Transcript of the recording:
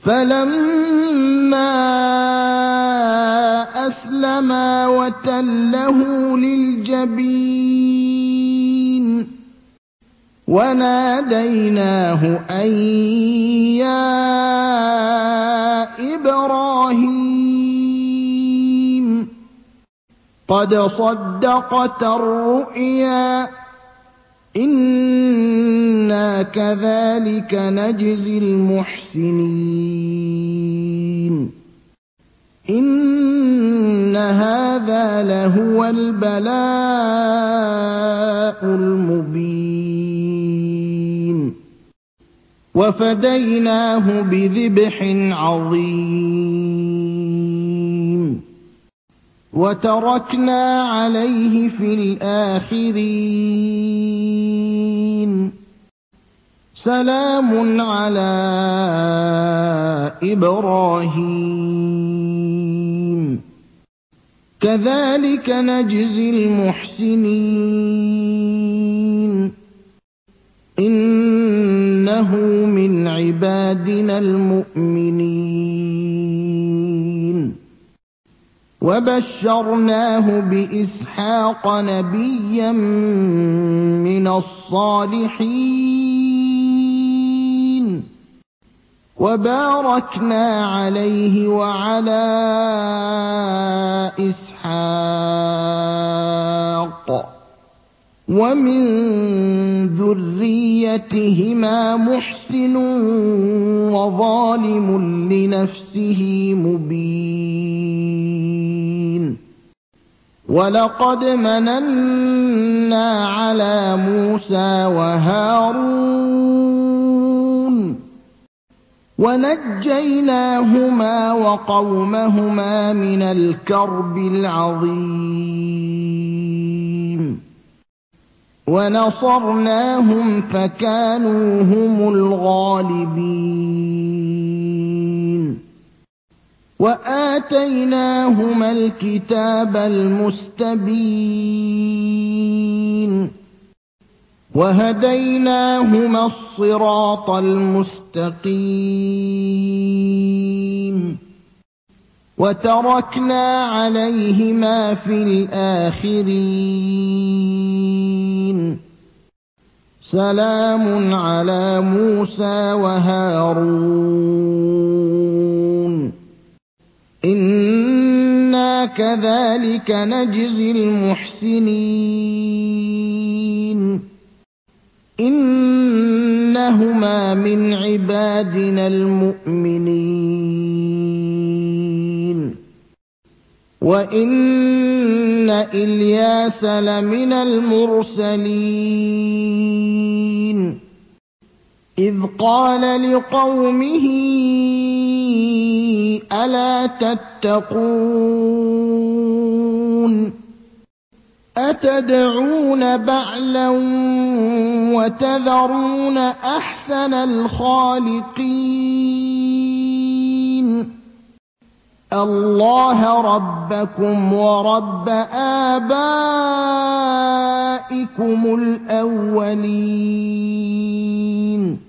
فَلَمَّا أَسْلَمَا وَتَلَّهُ لِلْجَبِينِ وَنَادَيْنَاهُ أَن يَا إِبْرَاهِيمُ قَدْ صَدَّقْتَ الرُّؤْيَا إِنَّا كَذَٰلِكَ نَجْزِي الْمُحْسِنِينَ إِنَّ هَٰذَا لَهُوَ الْبَلَاءُ الْمُبِينُ وَفَدَيْنَاهُ بِذِبْحٍ عَظِيمٍ وَتَرَكْنَا عَلَيْهِ فِي الْآخِرِينَ سَلَامٌ عَلَىٰ إِبْرَاهِيمَ كَذَٰلِكَ نَجْزِي الْمُحْسِنِينَ إِنَّهُ مِنْ عِبَادِنَا الْمُؤْمِنِينَ وَبَشَّرْنَاهُ بِإِسْحَاقَ نَبِيًّا مِّنَ الصَّالِحِينَ وَبَارَكْنَا عَلَيْهِ وَعَلَىٰ إِسْحَاقَ وَمِن ذُرِّيَّتِهِمَا مُحْسِنٌ وَظَالِمٌ لِّنَفْسِهِ مُبِينٌ وَلَقَدْ مَنَنَّا عَلَىٰ مُوسَىٰ وَهَارُونَ وَنَجَّيْنَاهُمَا وَقَوْمَهُمَا مِنَ الْكَرْبِ الْعَظِيمِ وَنَصَرْنَاهُمْ فَكَانُوا هُمُ الْغَالِبِينَ وَآتَيْنَاهُمَا الْكِتَابَ الْمُسْتَبِينَ وَهَدَيْنَاهُمَا الصِّرَاطَ الْمُسْتَقِيمَ وَتَرَكْنَا عَلَيْهِمَا فِي الْآخِرِينَ سَلَامٌ عَلَىٰ مُوسَىٰ وَهَارُونَ إِنَّا كَذَٰلِكَ نَجْزِي الْمُحْسِنِينَ إِنَّهُمَا مِنْ عِبَادِنَا الْمُؤْمِنِينَ وَإِنَّ إِلْيَاسَ لَمِنَ الْمُرْسَلِينَ إِذْ قَالَ لِقَوْمِهِ أَلَا تَتَّقُونَ أَتَدْعُونَ بَعْلًا وَتَذَرُونَ أَحْسَنَ الْخَالِقِينَ اللَّهَ رَبَّكُمْ وَرَبَّ آبَائِكُمُ الْأَوَّلِينَ